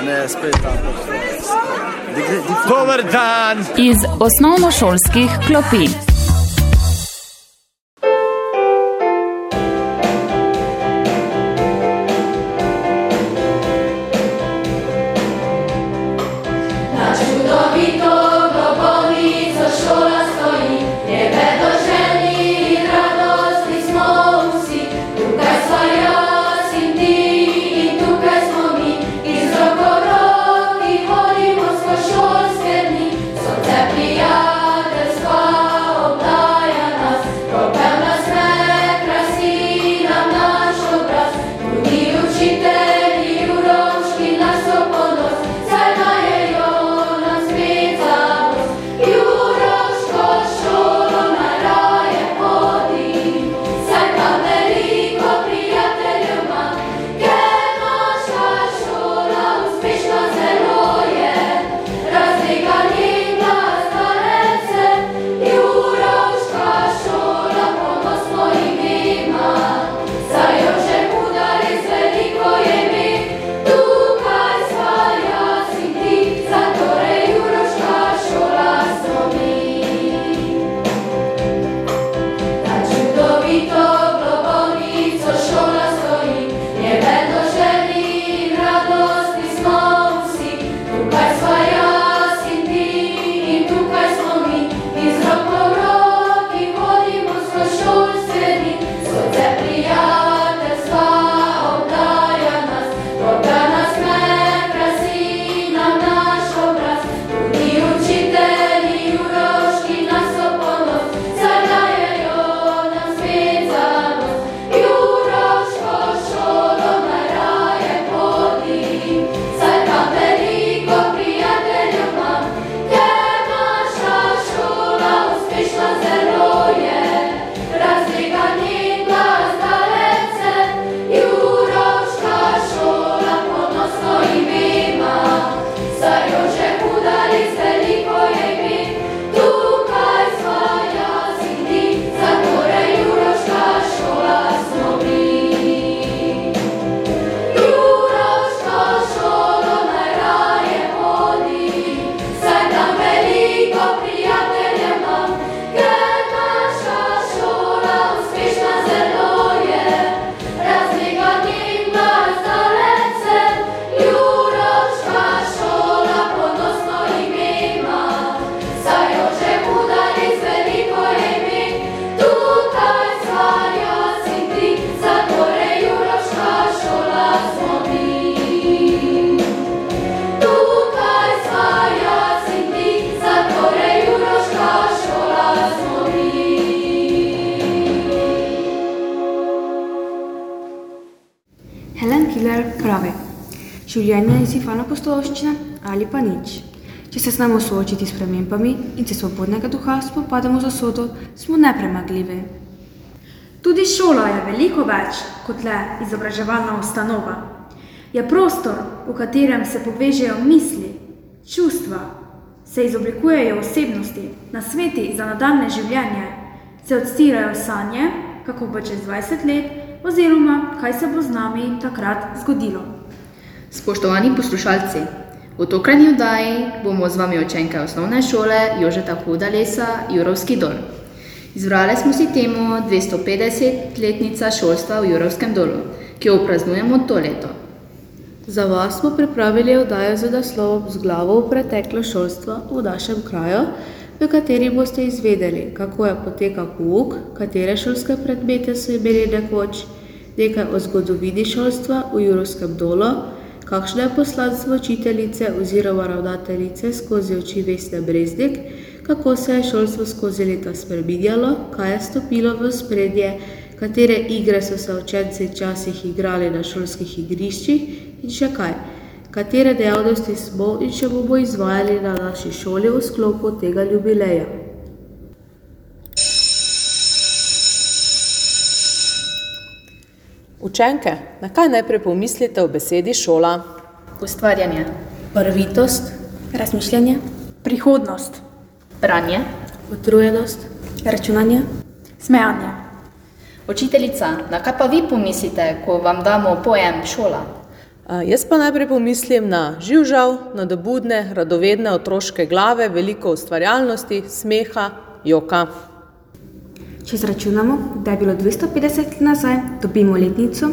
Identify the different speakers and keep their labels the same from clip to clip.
Speaker 1: ne, spet tako.
Speaker 2: Dober dan!
Speaker 3: Iz osnovnošolskih klopi.
Speaker 4: Življenje je sifalna pustolovščina ali pa nič. Če se znamo soočiti s spremembami in se svobodnega duha spopadamo z usodo, smo nepremagljivi.
Speaker 5: Tudi šola je veliko več kot le izobraževalna ustanova. Je prostor, v katerem se povežejo misli, čustva, se izoblikujejo osebnosti, nasveti za nadaljnje življenje, se odstirajo sanje, kako bo čez 20 let oziroma kaj se bo z nami takrat zgodilo.
Speaker 6: Spoštovani poslušalci, v tokratni oddaji bomo z vami učenke osnovne šole Jožeta Hudalesa Jurovski dol. Izbrali smo si temo 250-letnica šolstva v Jurovskem dolu, ki jo praznujemo to leto.
Speaker 7: Za vas smo pripravili oddajo z naslovom Z glavo v preteklo šolstvo v našem kraju, v kateri boste izvedeli, kako je potekal pouk, katere šolske predmete so imeli nekoč, nekaj o zgodovini šolstva v Jurovskem dolu, kakšno je poslanstvo učiteljice oziroma ravnateljice skozi oči Vesne Breznik, kako se je šolstvo skozi leta spreminjalo, kaj je stopilo v ospredje, katere igre so se učenci včasih igrali na šolskih igriščih in še kaj, katere dejavnosti smo in še bomo izvajali na naši šoli v sklopu tega jubileja.
Speaker 8: Učenke, na kaj najprej pomislite v besedi šola?
Speaker 6: Ustvarjanje,
Speaker 4: barvitost, razmišljanje,
Speaker 5: prihodnost,
Speaker 6: branje,
Speaker 4: utrujenost, računanje,
Speaker 5: smejanje.
Speaker 6: Učiteljica, na kaj pa vi pomislite, ko vam damo pojem šola?
Speaker 8: Jaz pa najprej pomislim na živžav, nadobudne, radovedne otroške glave, veliko ustvarjalnosti, smeha, joka.
Speaker 4: Če zračunamo, da je bilo 250 let nazaj, dobimo letnico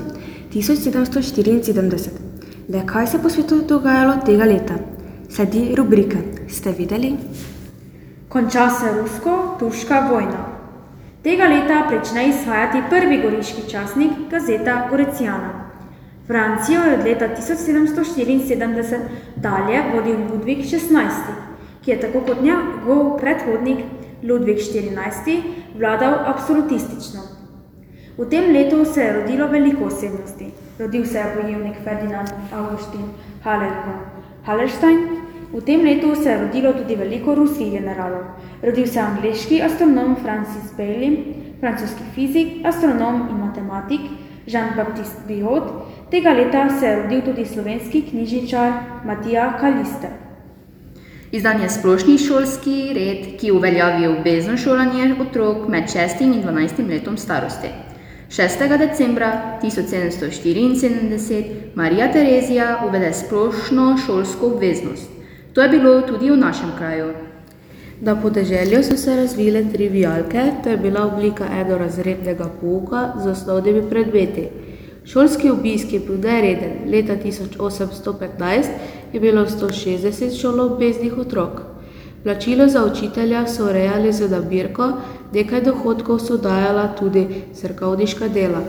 Speaker 4: 1774. Le kaj se po svetu dogajalo tega leta? Sledi rubrika Ste videli?
Speaker 5: Konča se rusko-turška vojna. Tega leta prične izhajati prvi goriški časnik, gazeta Gorecijana. Francijo je od leta 1774 dalje vodil Ludvik XVI, ki je tako kot njegov predhodnik Ludvik XIV vladal absolutistično. V tem letu se je rodilo veliko osebnosti. Rodil se je bojevnik Ferdinand Augustin Hallerstein. V tem letu se je rodilo tudi veliko ruskih generalov. Rodil se je angleški astronom Francis Baily, francoski fizik, astronom in matematik Jean-Baptiste Biot. Tega leta se je rodil tudi slovenski knjižničar Matija Kalister.
Speaker 6: Izdan je splošni šolski red, ki uveljavi obvezno šolanje otrok med 6 in 12 letom starosti. 6. decembra 1774 Marija Terezija uvede splošno šolsko obveznost. To je bilo tudi v našem kraju.
Speaker 7: Na podeželju so se razvile trivialke, to je bila oblika enorazrednega pouka z osnovnimi predmeti. Šolski obisk je bil nereden. Leta 1815 je bilo 160 šoloobveznih otrok. Plačilo za učitelja so urejali z nabirko, nekaj dohodkov so dajala tudi cerkovniška dela.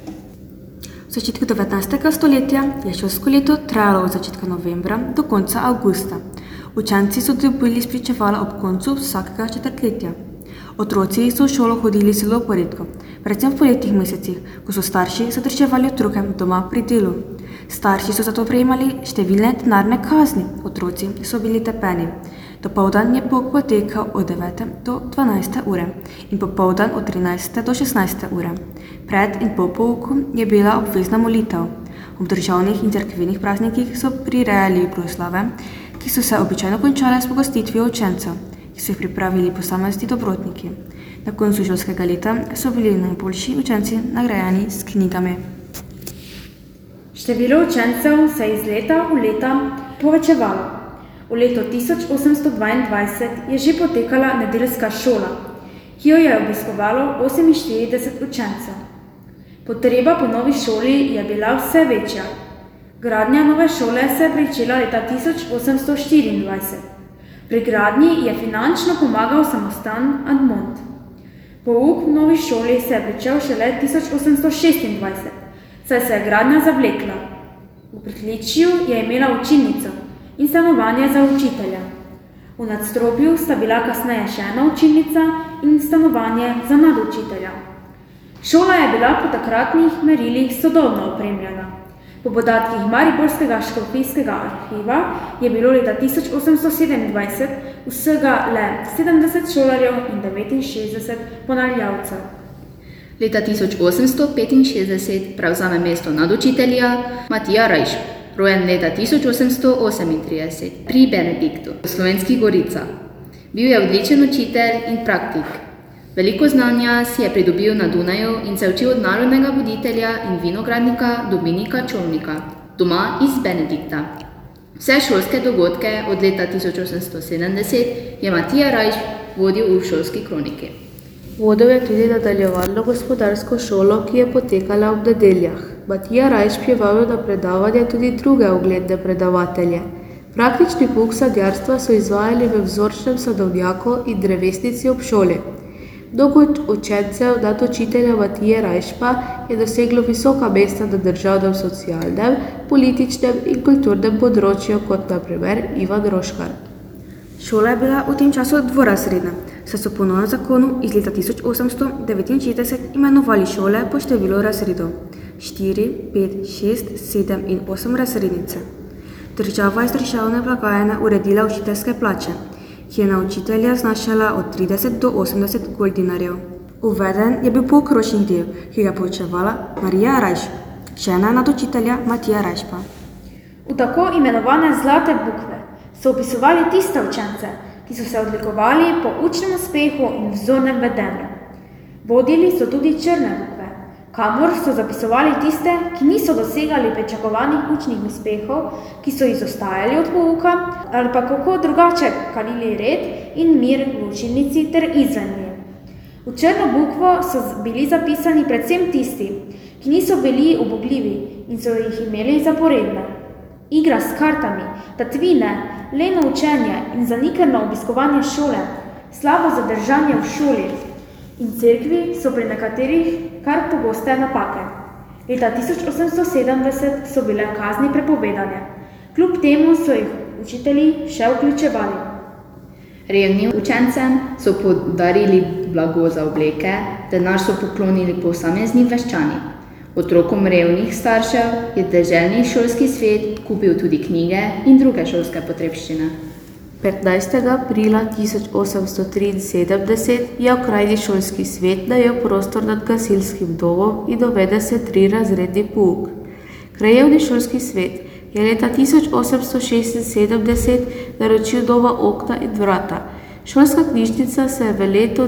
Speaker 4: V začetku 19. stoletja je šolsko leto trajalo od začetka novembra do konca avgusta. Učenci so dobili spričevala ob koncu vsakega četrtletja. Otroci so v šolo hodili zelo poredko, predvsem v poletnih mesecih, ko so starši zadrževali otroke doma pri delu. Starši so zato prejemali številne denarne kazni, otroci so bili tepeni. Dopoldan je pouk potekal od 9. do 12. ure in popoldan od 13. do 16. ure. Pred in po pouku je bila obvezna molitev. Ob državnih in cerkvenih praznikih so prirejali proslave, ki so se običajno končale s pogostitvijo učencev, ki so jih pripravili posamezni dobrotniki. Na koncu šolskega leta so bili najboljši učenci nagrajeni s knjigami.
Speaker 5: Število učencev se je iz leta v leta povečevalo. V letu 1822 je že potekala nedeljska šola, ki jo je obiskovalo 48 učencev. Potreba po novi šoli je bila vse večja. Gradnja nove šole se je pričela leta 1824. Pri gradnji je finančno pomagal samostan Admont. Pouk v novi šoli se je pričel šele 1826, saj se je gradnja zavlekla. V pritličju je imela učilnico in stanovanje za učitelja. V nadstropju sta bila kasneje še ena učilnica in stanovanje za nadučitelja. Šola je bila po takratnih merilih sodobno opremljena. Po podatkih Mariborskega škofijskega arhiva je bilo leta 1827 vsega le 70 šolarjev in 69 ponavljavcev.
Speaker 6: Leta 1865 prevzame mesto nadučitelja Matija Rajšp, rojen leta 1838 pri Benediktu v Slovenskih Goricah. Bil je odličen učitelj in praktik. Veliko znanja si je pridobil na Dunaju in se učil od narodnega voditelja in vinogradnika Dominika Čolnika, doma iz Benedikta. Vse šolske dogodke od leta 1870 je Matija Rajšp vodil v šolski kroniki.
Speaker 7: Vodil je tudi nadaljevalno gospodarsko šolo, ki je potekala ob nedeljah. Matija Rajšp je vabil na predavanje tudi druge ugledne predavatelje. Praktični pouk sadjarstva so izvajali v vzorčnem sadovnjaku in drevesnici ob šoli. Mnogo učencev nad učitelja Matije Rajšpa je doseglo visoka mesta na državnem, socialnem, političnem in kulturnem področju, kot na primer Ivan Roškar.
Speaker 4: Šola je bila v tem času dvorazredna, saj so po novem zakonu iz leta 1869 imenovali šole po številu razredov 4, 5, 6, 7 in 8 razrednice. Država iz državne blagajne uredila učiteljske plače, ki je na učitelja znašala od 30 do 80 goldinarjev. Uveden je bil pouk ročnih del, ki ga poučevala Marija Rajšp, žena nadučitelja Matija Rajšpa.
Speaker 5: V tako imenovane zlate bukve so opisovali tiste učence, ki so se odlikovali po učnem uspehu in vzornem vedenju. Vodili so tudi črne bukve, kamor so zapisovali tiste, ki niso dosegali pričakovanih učnih uspehov, ki so izostajali od pouka ali pa kako drugače kalili red in mir v učilnici ter izven nje. V črno bukvo so bili zapisani predvsem tisti, ki niso bili ubogljivi in so jih imeli zaporedne. Igra s kartami, tatvine, leno učenje in zanikrno obiskovanje šole, slabo zadržanje v šoli in cerkvi so pri nekaterih kar pogoste napake. Leta 1870 so bile kazni prepovedane. Kljub temu so jih učitelji še vključevali.
Speaker 6: Revnim učencem so podarili blago za obleke, denar so poklonili posamezni meščani. Otrokom revnih staršev je deželni šolski svet kupil tudi knjige in druge šolske potrebščine.
Speaker 7: 15. aprila 1873 je okrajni šolski svet najel prostor nad gasilskim domom in uvede se 3-razredni pouk. Krajevni šolski svet je leta 1876 naročil nova okna in vrata. Šolska knjižnica se je v letu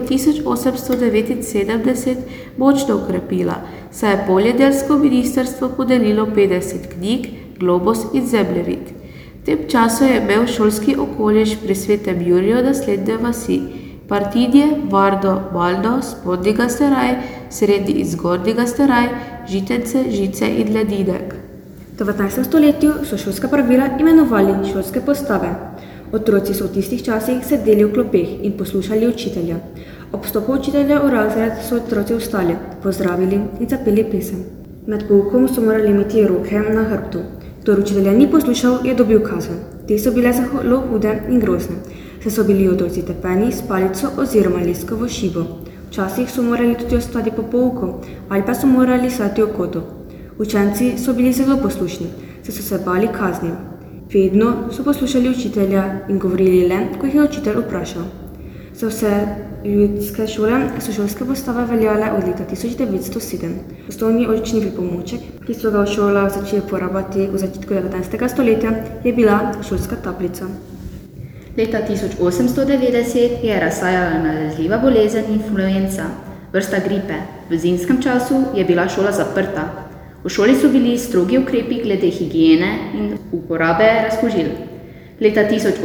Speaker 7: 1879 močno ukrepila, saj je poljedelsko ministrstvo podelilo 50 knjig, globus in zemljevid. V tem času je imel šolski okoliš pri Svetem Juriju naslednje vasi: Partinje, Vardo, Maldo, Spodnji Gasteraj, Srednji in Zgornji Gasteraj, Žitence, Žice in Ledinek.
Speaker 4: V 19. stoletju so šolska pravila imenovali šolske postave. Otroci so v tistih časih sedeli v klopeh in poslušali učitelja. Ob vstopu učitelja v razred so otroci vstali, pozdravili in zapeli pesem. Med poukom so morali imeti roke na hrbtu. Kdor učitelja ni poslušal, je dobil kazen. Te so bile zelo hude in grozne, saj so bili otroci tepeni s palico oziroma leskovo šibo. Včasih so morali tudi ostati po pouku ali pa so morali stati v kotu. Učenci so bili zelo poslušni, saj so se bali kazni. Vedno so poslušali učitelja in govorili le, ko jih je učitelj vprašal. Za vse ljudske šole so šolske postave veljale od leta 1907. Osnovni učni pripomoček, ki so ga v šolah začeli uporabljati v začetku 19. stoletja, je bila šolska tablica.
Speaker 6: Leta 1890 je razsajala nalezljiva bolezen influenca, vrsta gripe. V zimskem času je bila šola zaprta. V šoli so bili strogi ukrepi glede higiene in uporabe razkužil. Leta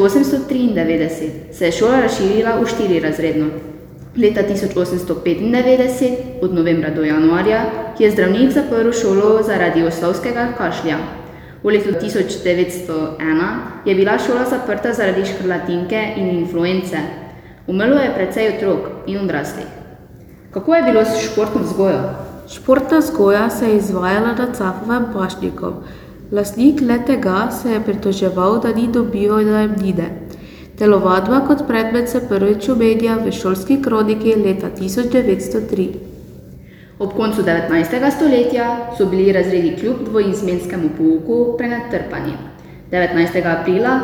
Speaker 6: 1893 se je šola razširila v 4-razredno. Leta 1895, od novembra do januarja, je zdravnik zaprl šolo zaradi oslovskega kašlja. V letu 1901 je bila šola zaprta zaradi škrlatinke in influence. Umrlo je precej otrok in odraslih. Kako je bilo s športno vzgojo?
Speaker 7: Športna vzgoja se je izvajala nad Cafovem pašnikom. Lastnik le-tega se je pritoževal, da ni dobival najemnine. Telovadba kot predmet se prvič omenja v šolski kroniki leta 1903.
Speaker 6: Ob koncu 19. stoletja so bili razredi kljub dvoizmenskemu pouku prenatrpani. 19. aprila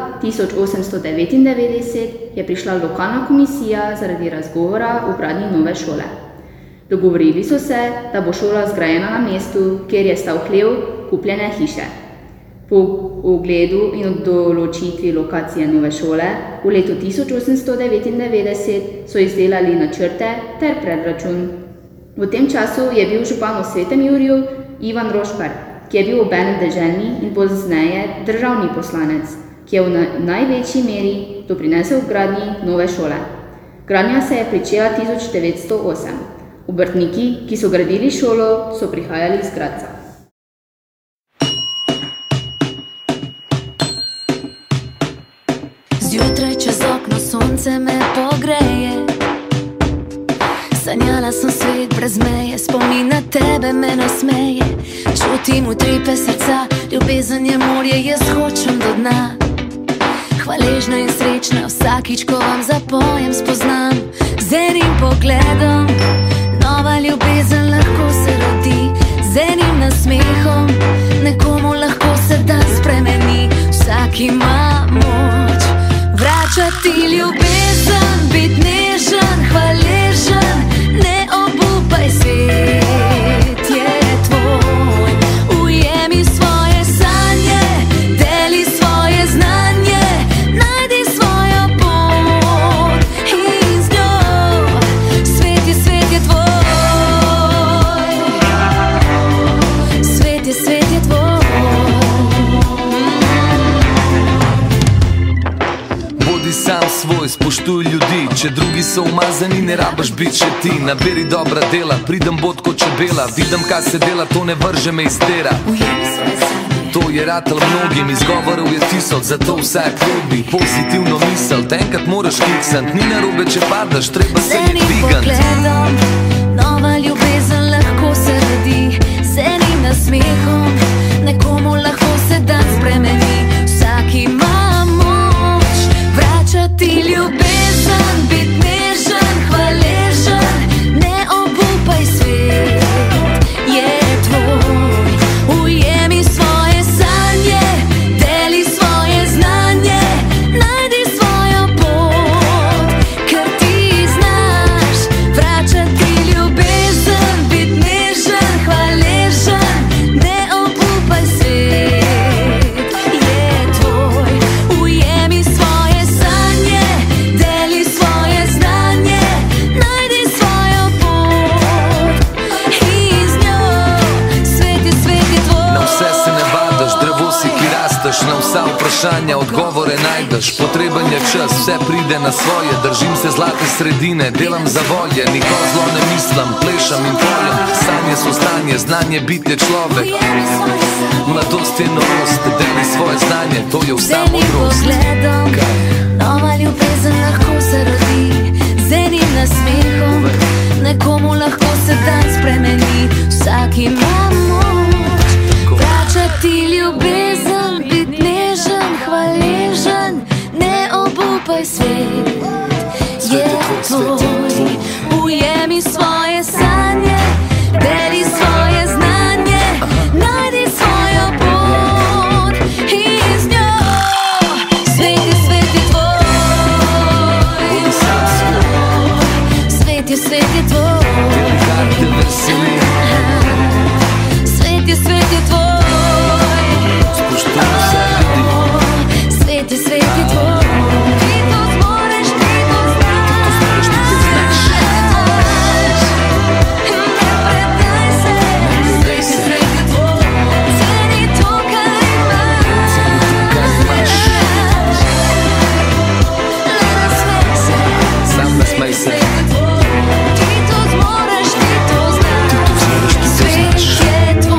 Speaker 6: 1899 je prišla lokalna komisija zaradi razgovora o gradnji nove šole. Dogovorili so se, da bo šola zgrajena na mestu, kjer je stal hlev kupljene hiše. Po ogledu in določitvi lokacije nove šole v letu 1899 so izdelali načrte ter predračun. V tem času je bil župan v Svetem Juriju Ivan Roškar, ki je bil obenem deželni in pozneje državni poslanec, ki je v največji meri doprinesel k gradnji nove šole. Gradnja se je pričela 1908. Obrtniki, ki so gradili šolo, so prihajali iz Gradca.
Speaker 1: Zjutraj čez okno sonce me pogreje. Sanjala sem svet brez meje, spomin na tebe me nasmeje. Čutim utripe srca, ljubezen je morje, jaz hočem do dna. Hvaležna in srečna vsakič, ko vam zapojem, spoznam z enim pogledom. Nova ljubezen lahko se rodi, z enim nasmehom. Nekomu lahko se dan spremeni, vsak ima moč vračati ljubezen, biti nežen, hvaležen, ne obupaj, svet je tvoj. Ujemi svoje sanje, deli svoje znanje, najdi svojo pot in z njo svet je tvoj.
Speaker 2: tvoj, spoštuj ljudi. Če drugi so umazani, ne rabaš biti še ti. Naberi dobra dela, pridem bod kot čebela. Vidim, kaj se dela, to ne vrže me iz tera. To je ratal mnogim, izgovorov je tisoč, zato vsak ljubi pozitivno misel. Enkrat moraš kiksant, ni narobe, če padaš, treba se je dvigant.
Speaker 1: Z enim pogledom nova ljubezen lahko se rodi, z enim nasmehom nekomu lahko se dan spremeni. Vsak ima moč vračati ljubezen, biti nežen, hvaležen, ne obupaj, svet je tvoj. Ujemi svoje sanje, deli svoje znanje, najdi svojo pot, ker ti znaš vračati ljubezen, biti nežen, hvaležen, ne obupaj, svet je tvoj. Ujemi svoje sanje, deli svoje znanje, najdi svojo pot in z njo svet je tvoj.
Speaker 2: Na vse se ne vadaš, drevo si, ki rasteš. Na vsa vprašanja odgovore najdeš. Potreben je čas, vse pride na svoje. Držim se zlate sredine, delam za volje. Nikoli zlo ne mislim, plešam in poljem. Sanje so stanje, znanje biti je človek. Mladost je novost, deli svoje znanje, to je vsa
Speaker 1: Z enim
Speaker 2: modrost.
Speaker 1: pogledom nova ljubezen lahko se rodi, z enim nasmehom nekomu lahko se dan spremeni. Vsak ima moč vračati ljubezen, biti nežen, hvaležen, ne obupaj, svet je tvoj. Ujemi svoje sanje, deli svoje znanje, najdi svojo pot in z njo svet je tvoj. Svet je tvoj.
Speaker 2: Kar te veseli,
Speaker 1: Svet je tvoj.
Speaker 2: spoštuj vse ljudi.
Speaker 1: Svet je tvoj. Ti to zmoreš, ti to znaš. Ne predaj se. Svet je tvoj. Ceni to, kar imaš. Le nasmej se.
Speaker 2: Sam nasmej se.
Speaker 1: Svet je tvoj. Ti to zmoreš, ti to znaš. Svet je tvoj.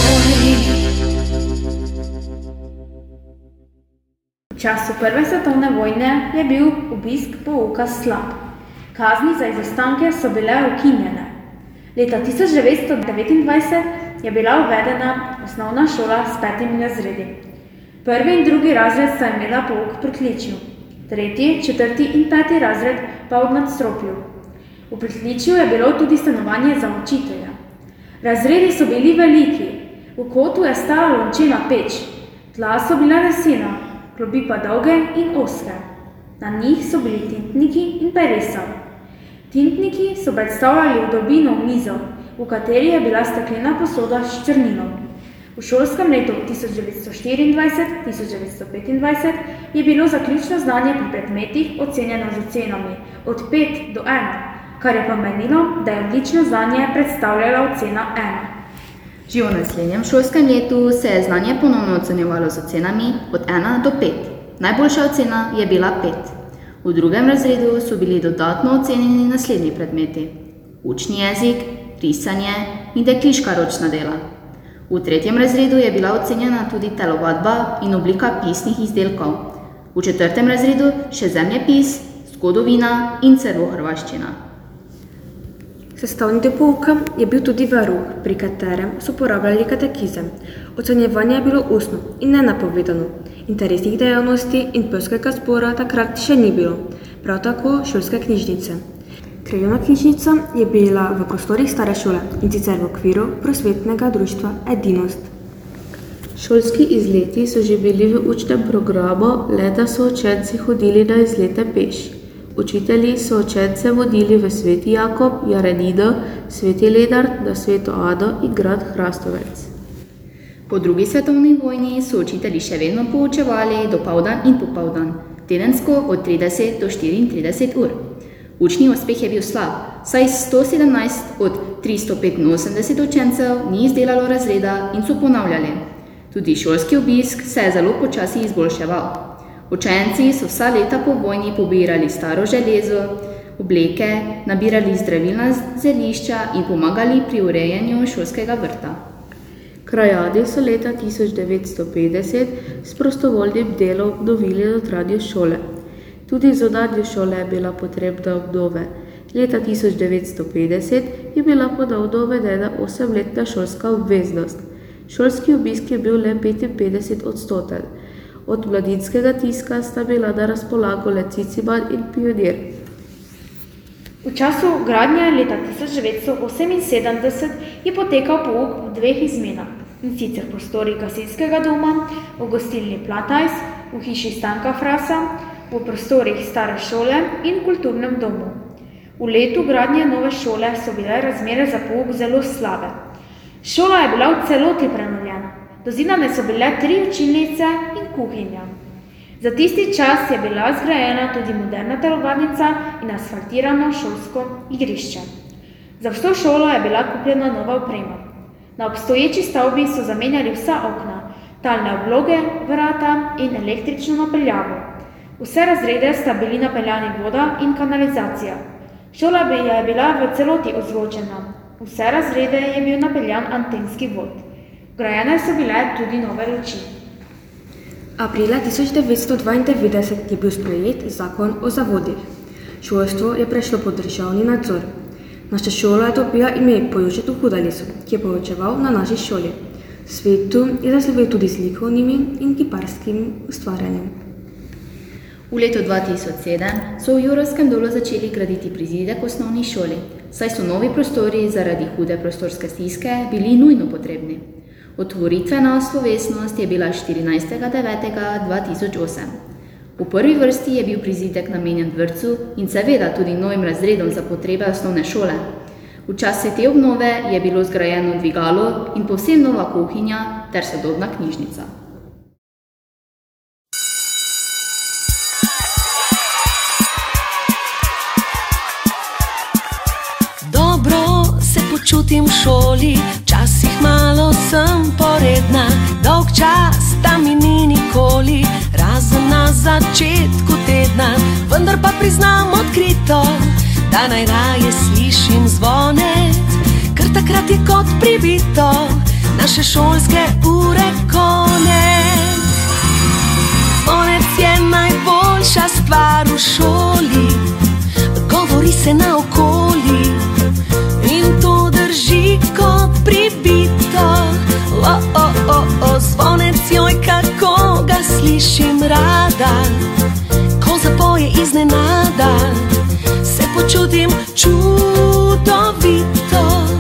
Speaker 5: V času Prve svetovne vojne je bil obisk pouka slab. Kazni za izostanke so bile ukinjene. Leta 1929 je bila uvedena osnovna šola s 5 razredi. 1. in 2. razred sta imela pouk v pritličju, 3., 4. in 5. razred pa v nadstropju. V pritličju je bilo tudi stanovanje za učitelja. Razredi so bili veliki, v kotu je stala lončena peč, tla so bila lesena, klopi pa dolge in ozke. Na njih so bili tintniki in peresa. Tintniki so predstavljali vdolbino v mizo, v kateri je bila steklena posoda s črnilom. V šolskem letu 1924-1925 je bilo zaključno znanje pri predmetih ocenjeno z ocenami od 5 do 1, kar je pomenilo, da je odlično znanje predstavljala ocena 1.
Speaker 6: Že v naslednjem šolskem letu se je znanje ponovno ocenjevalo z ocenami od 1 do 5. Najboljša ocena je bila 5. V 2. razredu so bili dodatno ocenjeni naslednji predmeti: učni jezik, risanje in dekliška ročna dela. V 3. razredu je bila ocenjena tudi telovadba in oblika pisnih izdelkov. V 4. razredu še zemljepis, zgodovina in srbohrvaščina.
Speaker 4: Sestavni del pouka je bil tudi verouk, pri katerem so uporabljali katekizem. Ocenjevanje je bilo ustno in nenapovedano. Interesnih dejavnosti in pevskega zbora takrat še ni bilo, prav tako šolske knjižnice. Krajevna knjižnica je bila v prostorih stare šole in sicer v okviru prosvetnega društva Edinost.
Speaker 7: Šolski izleti so že bili v učnem programu, le da so učenci hodili na izlete peš. Učitelji so učence vodili v Sveti Jakob, Jarenino, Sveti Lenart, na Sveto Ano in grad Hrastovec.
Speaker 6: Po 2. svetovni vojni so učitelji še vedno poučevali dopoldan in popoldan, tedensko od 30 do 34 ur. Učni uspeh je bil slab, saj 117 od 385 učencev ni izdelalo razreda in so ponavljali. Tudi šolski obisk se je zelo počasi izboljševal. Učenci so vsa leta po vojni pobirali staro železo, obleke, nabirali zdravilna zelišča in pomagali pri urejanju šolskega vrta.
Speaker 7: Krajadi so leta 1950 s prostovoljnim delom obnovili notranjost šole. Tudi zunanja šola je bila potrebna obnove. Leta 1950 je bila ponovno uvedena 8-letna šolska obveznost. Šolski obisk je bil le 55%. Od mladinskega tiska sta bila na razpolago le Ciciban in Pionir.
Speaker 5: V času gradnje leta 1978 je potekal pouk v dveh izmenah, in sicer v prostorih gasilskega doma, v gostilni Platajs, v hiši Stanka Frasa, v prostorih stare šole in kulturnem domu. V letu gradnje nove šole so bile razmere za pouk zelo slabe. Šola je bila v celoti prenovljena, dozidane so bile 3 učilnice in kuhinja. Za tisti čas je bila zgrajena tudi moderna telovadnica in asfaltirano šolsko igrišče. Za vso šolo je bila kupljena nova oprema. Na obstoječi stavbi so zamenjali vsa okna, talne obloge, vrata in električno napeljavo. Vse razrede sta bili napeljani voda in kanalizacija. Šola je bila v celoti ozvočena. Vse razrede je bil napeljan antenski vod. Vgrajene so bile tudi nove luči.
Speaker 4: Aprila 1992 je bil sprejet zakon o zavodih. Šolstvo je prešlo pod državni nadzor. Naša šola je dobila ime po Jožetu Hudalesu, ki je poučeval na naši šoli. V svetu je zaslovel tudi z likovnimi in kiparskim ustvarjanjem.
Speaker 6: V letu 2007 so v Jurovskem dolu začeli graditi prizidek osnovni šoli, saj so novi prostori zaradi hude prostorske stiske bili nujno potrebni. Otvoritvena slovesnost je bila 14.9.2008. V prvi vrsti je bil prizidek namenjen vrtcu in seveda tudi novim razredom za potrebe osnovne šole. V času te obnove je bilo zgrajeno dvigalo in povsem nova kuhinja ter sodobna knjižnica.
Speaker 1: Čutim v šoli, včasih malo sem poredna, dolg čas tam mi ni nikoli, razen na začetku tedna, vendar pa priznam odkrito, da najraje slišim zvonec, ker takrat je kot pribito, naše šolske ure konec. Zvonec je najboljša stvar v šoli, govori se naokoli, in to drži kot pribito. Zvonec, joj, kako ga slišim rada, ko zapoje iznenada, se počutim čudovito.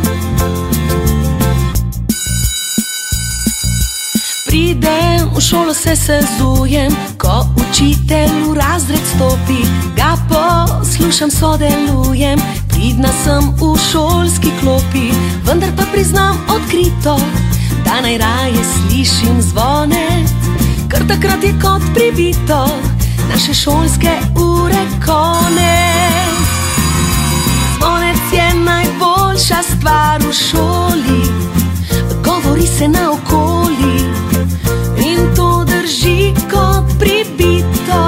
Speaker 1: Pridem v šolo, se sezujem, ko učitelj v razred stopi, ga poslušam, sodelujem, pridna sem v šolski klopi, vendar pa priznam odkrito, da najraje slišim zvonec, ker takrat je kot pribito, naše šolske ure konec. Zvonec je najboljša stvar v šoli, govori se naokoli, in to drži kot pribito.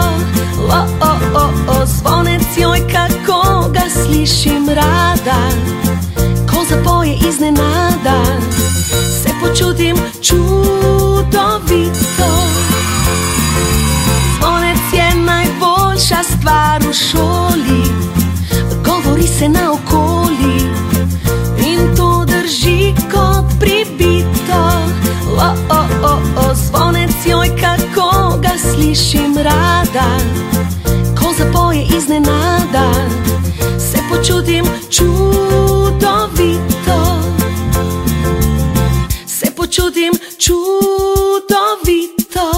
Speaker 1: Zvonec, joj, kako ga slišim rada, ko zapoje iznenada, se počutim čudovito. Zvonec je najboljša stvar v šoli, govori se naokoli, in to drži kot pribito. Zvonec, joj, kako ga slišim rada, ko zapoje iznenada, se počutim čudovito. Se počutim čudovito.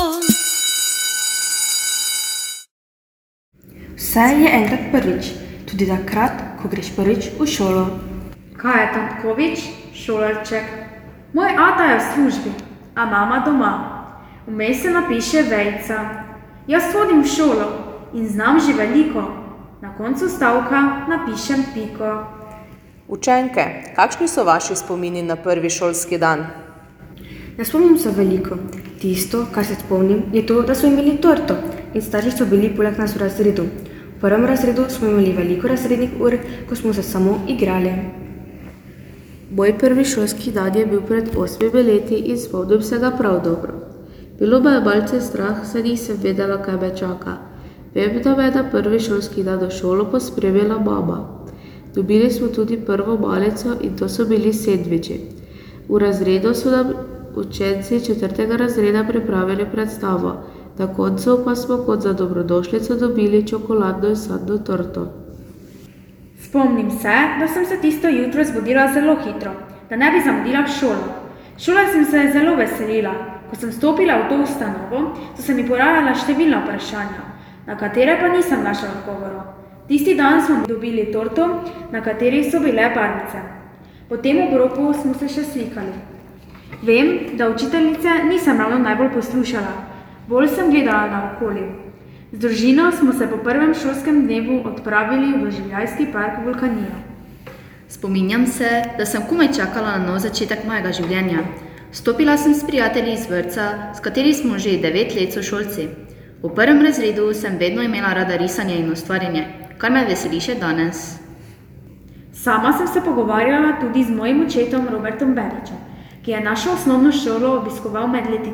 Speaker 4: Vse je enkrat prvič, tudi takrat, ko greš prvič v šolo.
Speaker 5: Kaj je Tankovič, šolarček? Moj ata je v službi, a mama doma. Vmes se napiše vejica. Jaz hodim v šolo in znam že veliko. Na koncu stavka napišem piko.
Speaker 8: Učenke, kakšni so vaši spomini na prvi šolski dan?
Speaker 4: Ne spomnim se veliko. Tisto, kar se spomnim, je to, da smo imeli torto in starši so bili poleg nas v razredu. V prvem razredu smo imeli veliko razrednih ur, ko smo se samo igrali.
Speaker 7: Moj prvi šolski dan je bil pred 8 leti in spomnim se ga prav dobro. Bilo me je malce strah, saj nisem vedela, kaj me čaka. Vem, da me je na prvi šolski dan v šolo pospremila mama. Dobili smo tudi prvo malico in to so bili sendviči. V razredu so nam učenci 4. razreda pripravili predstavo, na koncu pa smo kot za dobrodošlico dobili čokoladno in sadno torto.
Speaker 5: Spomnim se, da sem se tisto jutro zbudila zelo hitro, da ne bi zamudila v šolo. Šola sem se zelo veselila. Ko sem stopila v to ustanovo, so se mi porajala številna vprašanja, na katere pa nisem našla odgovorov. Tisti dan smo dobili torto, na kateri so bile barvice. Po tem obroku smo se še slikali. Vem, da učiteljice nisem ravno najbolj poslušala, bolj sem gledala naokoli. Z družino smo se po prvem šolskem dnevu odpravili v življenjski park Vulkanija.
Speaker 6: Spominjam se, da sem komaj čakala na nov začetek mojega življenja. Vstopila sem s prijatelji iz vrtca, s kateri smo že 9 let sošolci. V prvem razredu sem vedno imela rada risanje in ustvarjanje, kar me veseli še danes.
Speaker 5: Sama sem se pogovarjala tudi z mojim očetom Robertom Beričem, ki je našo osnovno šolo obiskoval med leti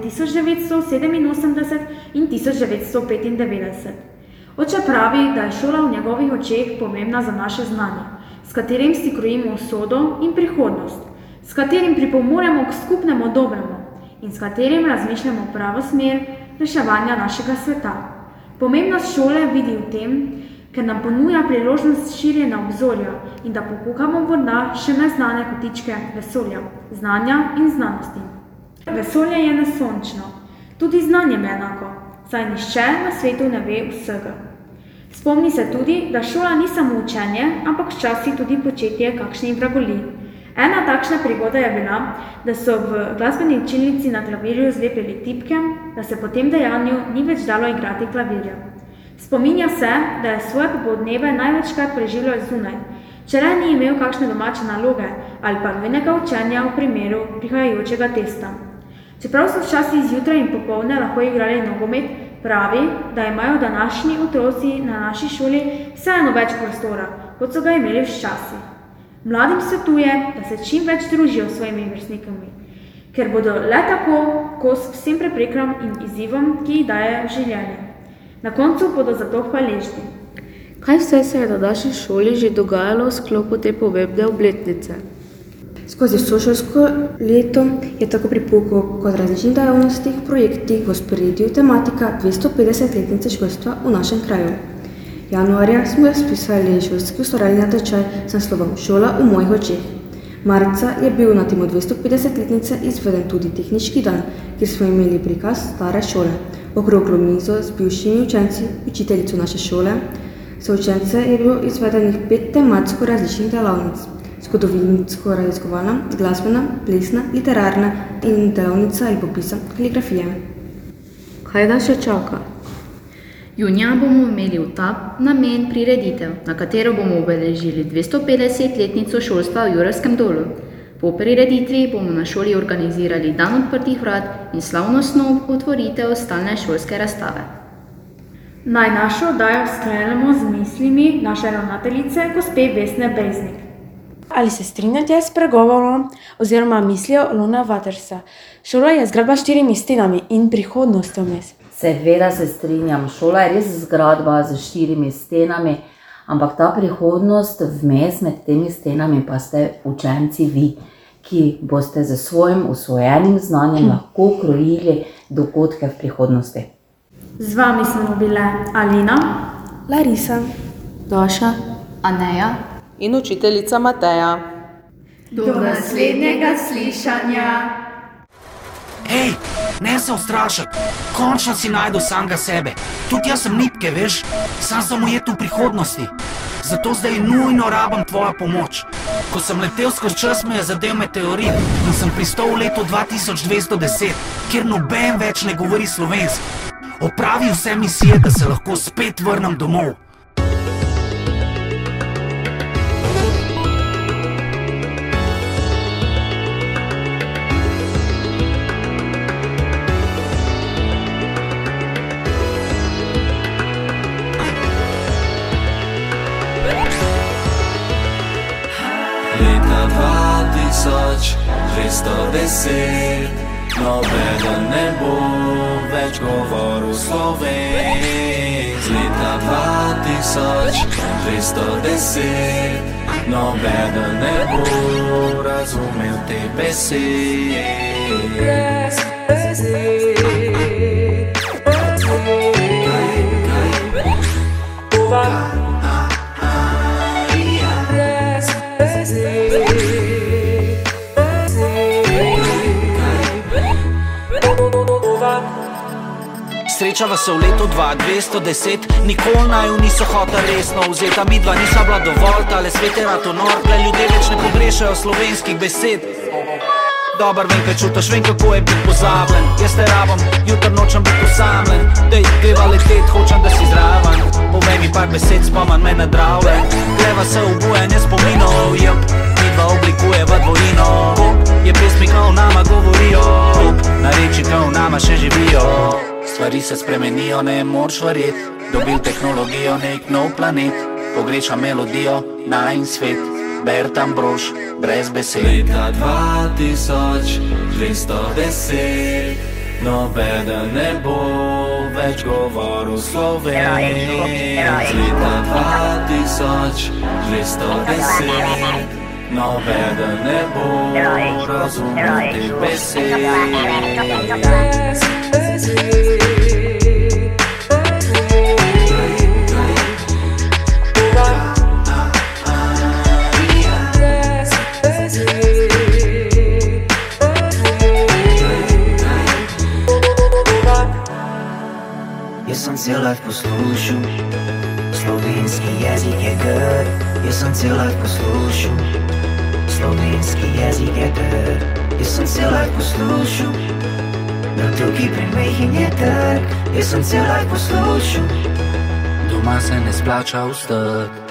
Speaker 5: 1987 in 1995. Oče pravi, da je šola v njegovih očeh pomembna za naše znanje, s katerim si krojimo usodo in prihodnost, s katerim pripomoremo k skupnemu dobremu in s katerim razmišljamo pravo smer reševanja našega sveta. Pomembnost šole vidi v tem, ker nam ponuja priložnost širjenja obzorja in da pokukamo morda še neznane kotičke vesolja, znanja in znanosti. Vesolje je nesončno, tudi znanjem je enako, saj nihče na svetu ne ve vsega. Spomni se tudi, da šola ni samo učenje, ampak včasih tudi početje kakšnih vragolij. Ena takšna prigoda je bila, da so v glasbeni učilnici na klavirju zlepili tipke, da se po tem dejanju ni več dalo igrati klavirja. Spominja se, da je svoje popoldneve največkrat preživljal zunaj, če le ni imel kakšne domače naloge ali pa nujnega učenja v primeru prihajajočega testa. Čeprav so včasih zjutraj in popoldne lahko igrali nogomet, pravi, da imajo današnji otroci na naši šoli vseeno več prostora, kot so ga imeli včasih. Mladim svetuje, da se čim več družijo s svojimi vrstnikami, ker bodo le tako kos vsem preprekam in izzivom, ki jih daje življenje. Na koncu bodo zato hvaležni.
Speaker 7: Kaj vse se je na naši šoli že dogajalo v sklopu te pomembne obletnice?
Speaker 4: Skozi vso šolsko leto je tako pri pouku kot različnih dejavnostih, projektih v ospredju tematika 250-letnice šolstva v našem kraju. Januarja smo spisali šolski ustvarjalni natečaj z naslovom Šola v mojih očeh. Marca je bil na temo 250-letnice izveden tudi tehnički dan, kjer smo imeli prikaz stare šole, okroglo mizo z bivšimi učenci, učiteljico naše šole. Za učence je bilo izvedenih 5 tematsko različnih delavnic, zgodovinsko raziskovalna, glasbena, plesna, literarna in delavnica ali popisa kaligrafije.
Speaker 7: Kaj nas še čaka?
Speaker 6: Junija bomo imeli v ta namen prireditev, na katero bomo obeležili 250-letnico šolstva v Jurovskem dolu. Po prireditvi bomo na šoli organizirali dan odprtih vrat in slavnostno otvoritev stalne šolske razstave.
Speaker 5: Naj našo oddajo sklenemo z mislimi naše ravnateljice, gospe Vesne Breznik.
Speaker 9: Ali se strinjate s pregovorom oziroma mislijo Lona Watersa? Šola je zgradba s 4 stenami in prihodnostjo vmes.
Speaker 10: Seveda se strinjam, šola je res zgradba z 4 stenami, ampak ta prihodnost vmes med temi stenami pa ste učenci vi, ki boste z svojim usvojenim znanjem lahko krojili dogodke v prihodnosti.
Speaker 5: Z vami smo bile Alina,
Speaker 4: Larisa,
Speaker 7: Daša,
Speaker 6: Aneja
Speaker 8: in učiteljica Mateja.
Speaker 5: Do naslednjega slišanja.
Speaker 11: Hej, ne se ustrašati, končno si najdel samega sebe. Tudi jaz sem nitke, veš, sam sem ujet v prihodnosti. Zato zdaj nujno rabam tvojo pomoč. Ko sem letel skozi čas, me je zadel meteorit in sem pristal v leto 2210, kjer noben več ne govori slovensko. Opravi vse misije, da se lahko spet vrnem domov.
Speaker 12: 2210, nobeden ne bo več govoril slovenc. Leta 2210, nobeden ne bo razumel te besede.
Speaker 11: Srečava se v letu 2210, nikoli naju niso hotel resno vzeta. Midva nisva bila dovolj, tale svet je rad nor, tle ljudje več ne pogrešajo slovenskih besed. Dobar vem, kaj čutaš, vem kako je biti pozabljen. Jaz te rabam, jutr nočem biti osamljen. Dej, greva letet, hočem da si zraven. Povej mi par besed, spoman me na drave. Greva se obujanje spominov, jep, midva oblikujeva dvojino. Je pesmi, ko v nama govorijo, na reči, ko v nama še živijo. Stvari se spremenijo, ne moč verjet. Dobil tehnologijo, nek nov planet. Pogrešam melodijo, najin svet. Bert Ambrož, brez besed.
Speaker 12: Leta 2210, nobeden ne bo več govoril slovenc. Leta 2210, nobeden ne bo razumel te besede.
Speaker 11: Jaz sem cel life poslušal, slovenski jezik je grd. Jaz sem cel life poslušal, slovenski jezik je grd. Jaz sem cel life poslušal, da tukaj premejhen je trg. Jaz sem cel life poslušal, doma se ne splača vstati.